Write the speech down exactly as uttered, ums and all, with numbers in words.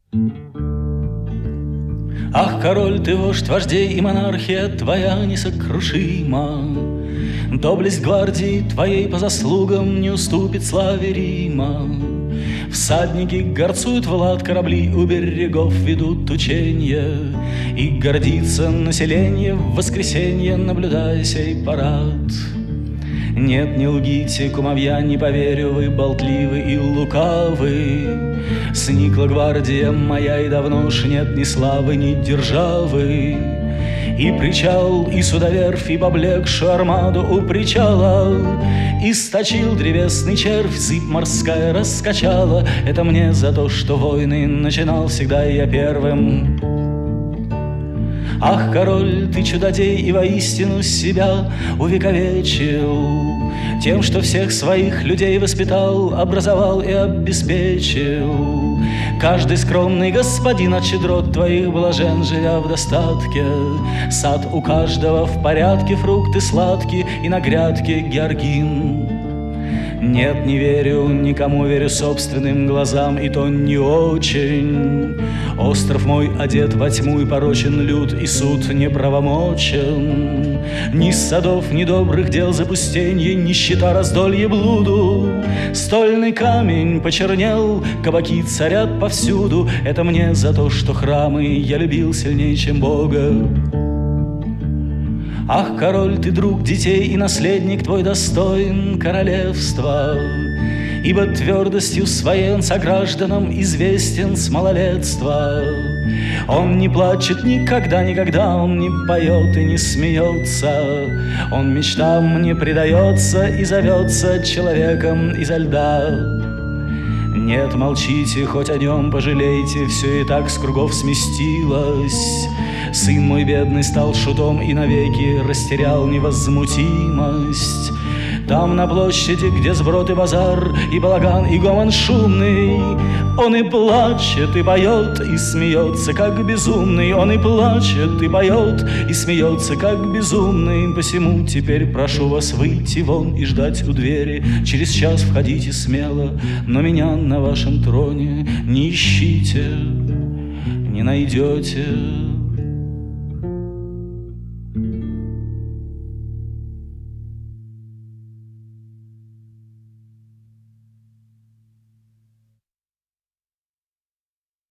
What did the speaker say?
Ах, король, ты вождь вождей, и монархия твоя несокрушима. Доблесть гвардии твоей по заслугам не уступит славе Рима. Всадники горцуют в лад, корабли у берегов ведут ученья, и гордится население в воскресенье, наблюдая сей парад. Нет, не лгите, кумовья, не поверю, вы болтливы и лукавы. Сникла гвардия моя, и давно уж нет ни славы, ни державы. И причал, и судоверфь, и поблекшую армаду у причала источил древесный червь, сыпь морская раскачала. Это мне за то, что войны начинал всегда я первым. Ах, король, ты чудодей и воистину себя увековечил тем, что всех своих людей воспитал, образовал и обеспечил. Каждый скромный господин от щедрот твоих блажен, живя в достатке. Сад у каждого в порядке, фрукты сладкие и на грядке георгин. Нет, не верю никому, верю собственным глазам, и то не очень. Остров мой одет во тьму, и порочен люд, и суд неправомочен. Ни садов, ни добрых дел запустенье, нищета, раздолье, блуду. Стольный камень почернел, кабаки царят повсюду. Это мне за то, что храмы я любил сильнее, чем Бога. Ах, король, ты друг детей, и наследник твой достоин королевства, ибо твердостью своей он согражданам известен с малолетства. Он не плачет никогда, никогда, он не поет и не смеется. Он мечтам не предается и зовется человеком изо льда. Нет, молчите, хоть о нем пожалейте, все и так с кругов сместилось. Сын мой бедный стал шутом и навеки растерял невозмутимость. Там на площади, где сброд и базар, и балаган, и гомон шумный, он и плачет, и поет, и смеется, как безумный. Он и плачет, и поет, и смеется, как безумный. Посему теперь прошу вас выйти вон и ждать у двери. Через час входите смело, но меня на вашем троне не ищите, не найдете.